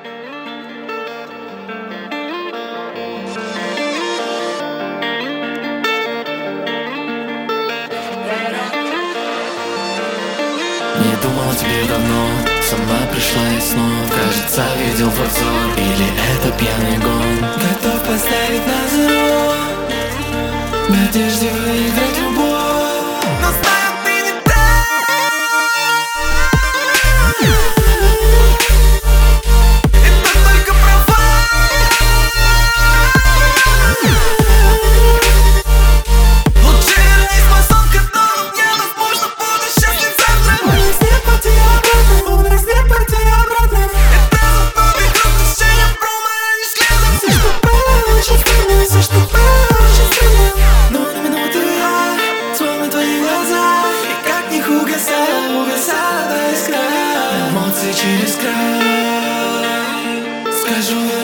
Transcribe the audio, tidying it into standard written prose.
Не думал о тебе давно, сама пришла из снов. Кажется, видел твой взор, или это пьяный гон. Готов поставить на зеро, в надежде выиграть любовь. Но знаю, ты не так. Это только провал. Лучше вернись в мой сон, в котором я, возможно, буду счастлив завтра. Это запомни круг движения, промора не следом. Все, что было, очень странно, все, что было, очень странно. Но на минуту я вспомню твои глаза, и как в них угасала искра. Эмоции через край. Скажу я